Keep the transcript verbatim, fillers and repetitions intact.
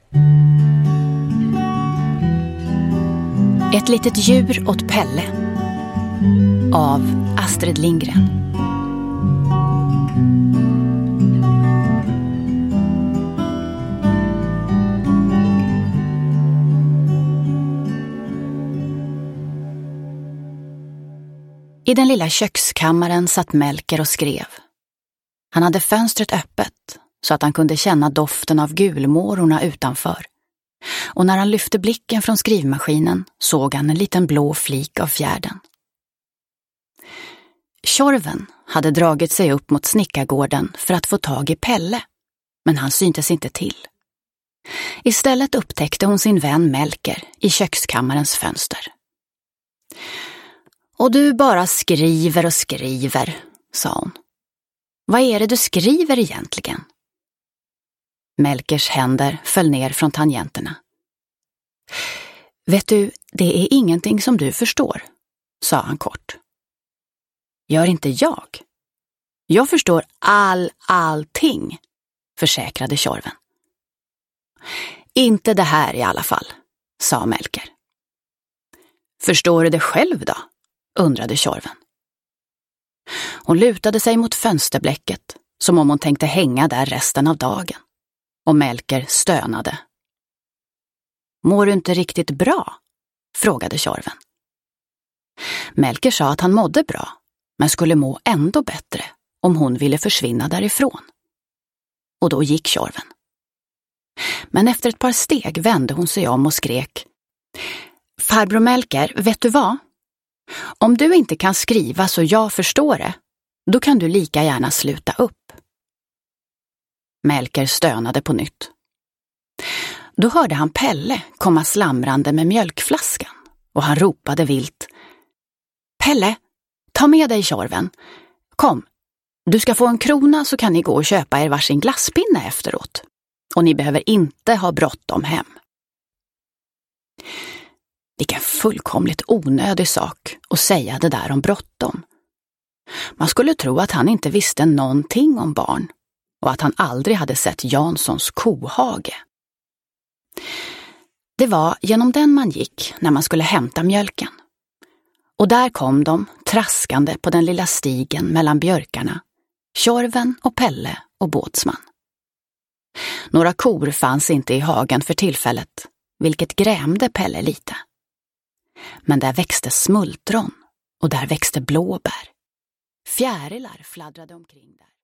Ett litet djur åt Pelle av Astrid Lindgren. I den lilla kökskammaren satt Melker och skrev. Han hade fönstret öppet så att han kunde känna doften av gulmårorna utanför. Och när han lyfte blicken från skrivmaskinen såg han en liten blå flik av fjärden. Tjorven hade dragit sig upp mot snickargården för att få tag i Pelle, men han syntes inte till. Istället upptäckte hon sin vän Melker i kökskammarens fönster. Och du bara skriver och skriver, sa hon. Vad är det du skriver egentligen? Melkers händer föll ner från tangenterna. Vet du, det är ingenting som du förstår, sa han kort. Gör inte jag? Jag förstår all, allting, försäkrade Tjorven. Inte det här i alla fall, sa Melker. Förstår du det själv då? Undrade Tjorven. Hon lutade sig mot fönsterblecket som om hon tänkte hänga där resten av dagen. Och Melker stönade. Mår du inte riktigt bra? Frågade Tjorven. Melker sa att han mådde bra, men skulle må ändå bättre om hon ville försvinna därifrån. Och då gick Tjorven. Men efter ett par steg vände hon sig om och skrek. Farbror Melker, vet du vad? Om du inte kan skriva så jag förstår det, då kan du lika gärna sluta upp. Melker stönade på nytt. Då hörde han Pelle komma slamrande med mjölkflaskan och han ropade vilt. Pelle, ta med dig Tjorven. Kom, du ska få en krona så kan ni gå och köpa er varsin glasspinne efteråt. Och ni behöver inte ha bråttom hem. Vilken fullkomligt onödig sak att säga det där om bråttom. Man skulle tro att han inte visste någonting om barn och att han aldrig hade sett Janssons kohage. Det var genom den man gick när man skulle hämta mjölken. Och där kom de traskande på den lilla stigen mellan björkarna, Tjorven och Pelle och Båtsman. Några kor fanns inte i hagen för tillfället, vilket grämde Pelle lite. Men där växte smultron och där växte blåbär. Fjärilar fladdrade omkring där.